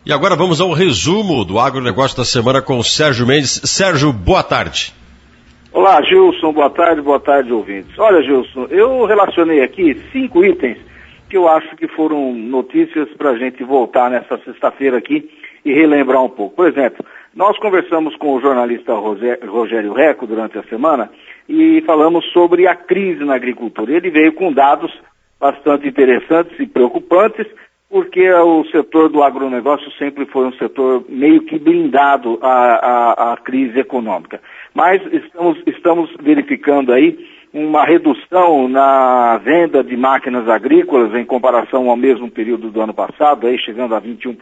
E agora vamos ao resumo do agronegócio da semana com o Sérgio Mendes. Sérgio, boa tarde. Olá, Gilson, boa tarde, ouvintes. Olha, Gilson, eu relacionei aqui 5 itens que eu acho que foram notícias para a gente voltar nessa sexta-feira aqui e relembrar um pouco. Por exemplo, nós conversamos com o jornalista Rogério Reco durante a semana e falamos sobre a crise na agricultura. Ele veio com dados bastante interessantes e preocupantes, porque o setor do agronegócio sempre foi um setor meio que blindado à crise econômica. Mas estamos verificando aí uma redução na venda de máquinas agrícolas em comparação ao mesmo período do ano passado, aí chegando a 21%,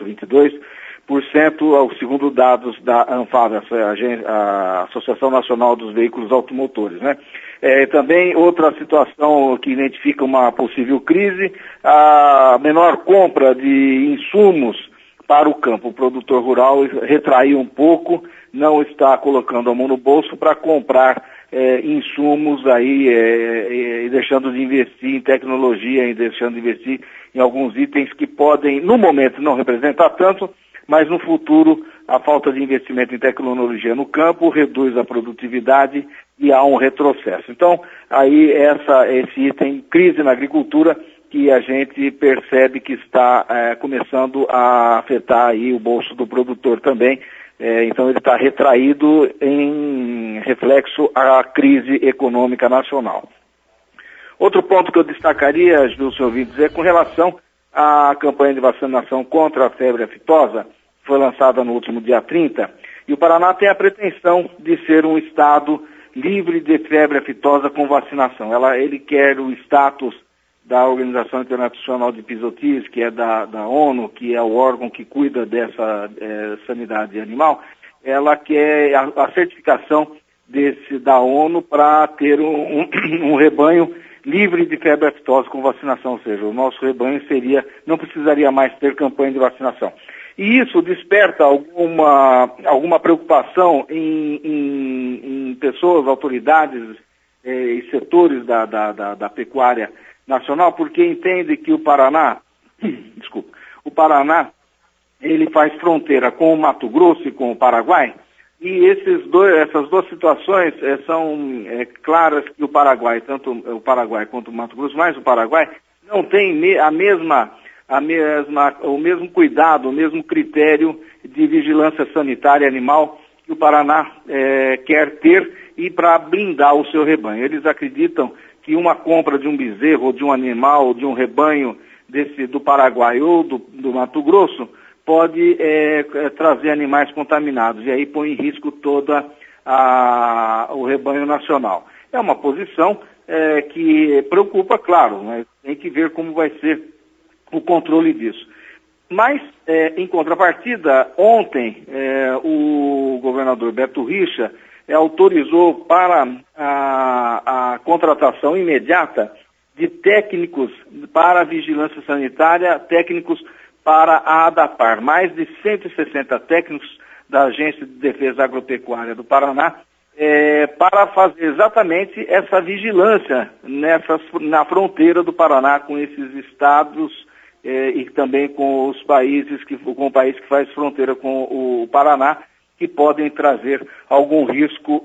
22%, ao segundo dados da ANFAV, a Associação Nacional dos Veículos Automotores, né? Também outra situação que identifica uma possível crise, a menor compra de insumos para o campo. O produtor rural retraiu um pouco, não está colocando a mão no bolso para comprar insumos aí, deixando de investir em tecnologia, e deixando de investir em alguns itens que podem, no momento, não representar tanto, mas no futuro a falta de investimento em tecnologia no campo reduz a produtividade e há um retrocesso. Então, aí esse item, crise na agricultura, que a gente percebe que está começando a afetar aí o bolso do produtor também. Então ele está retraído em reflexo à crise econômica nacional. Outro ponto que eu destacaria, Gilson ouvintes, é com relação à campanha de vacinação contra a febre aftosa, que foi lançada no último dia 30, e o Paraná tem a pretensão de ser um estado livre de febre aftosa com vacinação. Ele quer o status da Organização Internacional de Epizootise, que é da ONU, que é o órgão que cuida dessa sanidade animal. Ela quer a certificação da ONU para ter um rebanho livre de febre aftosa com vacinação, ou seja, o nosso rebanho não precisaria mais ter campanha de vacinação. E isso desperta alguma preocupação em pessoas, autoridades e setores da pecuária nacional, porque entende que o Paraná, ele faz fronteira com o Mato Grosso e com o Paraguai, e essas duas situações são claras que o Paraguai, tanto o Paraguai quanto o Mato Grosso, mais o Paraguai, não tem o mesmo cuidado, o mesmo critério de vigilância sanitária animal que o Paraná quer ter e para blindar o seu rebanho. Eles acreditam que uma compra de um bezerro, ou de um animal, ou de um rebanho do Paraguai ou do Mato Grosso pode trazer animais contaminados e aí põe em risco toda o rebanho nacional. É uma posição que preocupa, claro, mas tem que ver como vai ser o controle disso. Mas, em contrapartida, ontem o governador Beto Richa autorizou para a contratação imediata de técnicos para a vigilância sanitária, técnicos para a ADAPAR, mais de 160 técnicos da Agência de Defesa Agropecuária do Paraná, para fazer exatamente essa vigilância na fronteira do Paraná com esses estados e também com os países com o país que faz fronteira com o Paraná, que podem trazer algum risco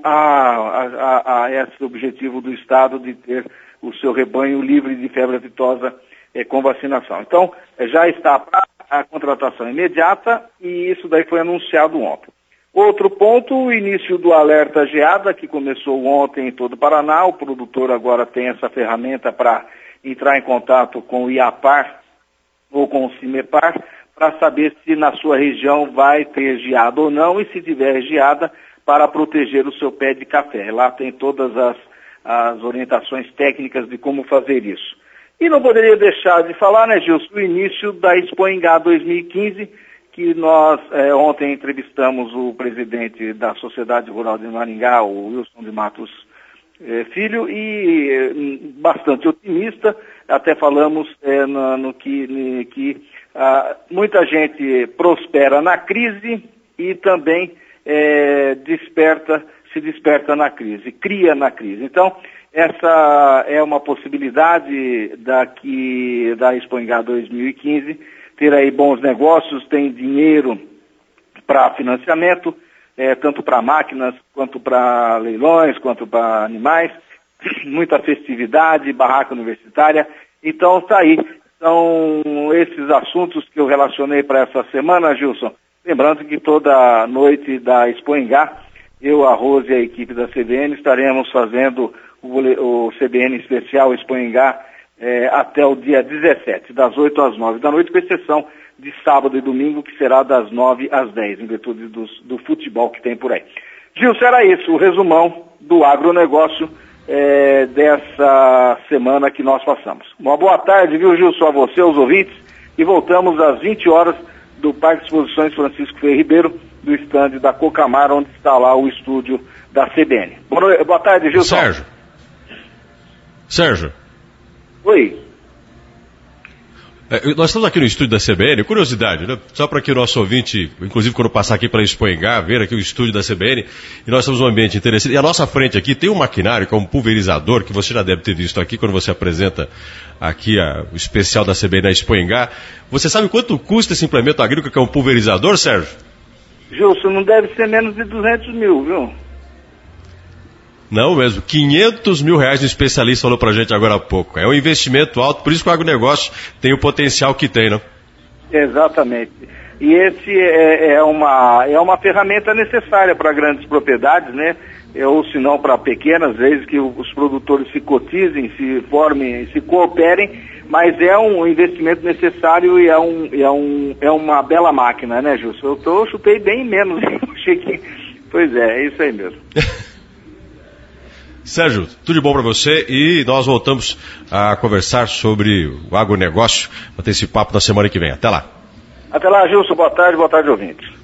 a esse objetivo do Estado de ter o seu rebanho livre de febre aftosa com vacinação. Então, já está a contratação imediata e isso daí foi anunciado ontem. Outro ponto, o início do alerta geada, que começou ontem em todo o Paraná. O produtor agora tem essa ferramenta para entrar em contato com o IAPAR ou com o CIMEPAR, para saber se na sua região vai ter geada ou não, e se tiver geada, para proteger o seu pé de café. Lá tem todas as orientações técnicas de como fazer isso. E não poderia deixar de falar, né, Gilson, o início da Expo Ingá 2015, que nós ontem entrevistamos o presidente da Sociedade Rural de Maringá, o Wilson de Matos Filho, e bastante otimista. Até falamos que muita gente prospera na crise e também se desperta na crise, cria na crise. Então, essa é uma possibilidade da Expo Ingá 2015 ter aí bons negócios, tem dinheiro para financiamento, tanto para máquinas, quanto para leilões, quanto para animais, muita festividade, barraca universitária. Então está aí, são esses assuntos que eu relacionei para essa semana, Gilson. Lembrando que toda noite da Expo Engá, eu, a Rose e a equipe da CBN estaremos fazendo o CBN especial Expo Engá até o dia 17, das 8 às 9 da noite, com exceção de sábado e domingo, que será das 9 às 10, em virtude do futebol que tem por aí. Gilson, era isso, o resumão do agronegócio dessa semana que nós passamos. Uma boa tarde, viu, Gilson, a você, aos ouvintes, e voltamos às 20 horas do Parque de Exposições Francisco Ferreira Ribeiro, do estande da Cocamar, onde está lá o estúdio da CBN. Boa tarde, Gilson. Sérgio. Oi. Nós estamos aqui no estúdio da CBN, curiosidade, né? Só para que o nosso ouvinte, inclusive quando passar aqui pela Expo Engá, ver aqui o estúdio da CBN, e nós temos um ambiente interessante. E à nossa frente aqui tem um maquinário, que é um pulverizador, que você já deve ter visto aqui quando você apresenta aqui o especial da CBN na Expo Engá. Você sabe quanto custa esse implemento agrícola que é um pulverizador, Sérgio? Gilson, não deve ser menos de 200 mil, viu? Não mesmo, 500 mil reais o especialista falou pra gente agora há pouco. É um investimento alto, por isso que o agronegócio tem o potencial que tem, não? Exatamente. E esse é uma ferramenta necessária para grandes propriedades, né? Ou se não para pequenas, vezes que os produtores se cotizem, se formem, se cooperem, mas é um investimento necessário e é uma bela máquina, né, Gilson? Eu chutei bem menos, achei que... Pois é isso aí mesmo. Sérgio, tudo de bom para você e nós voltamos a conversar sobre o agronegócio, bater esse papo na semana que vem. Até lá. Até lá, Gilson. Boa tarde, ouvintes.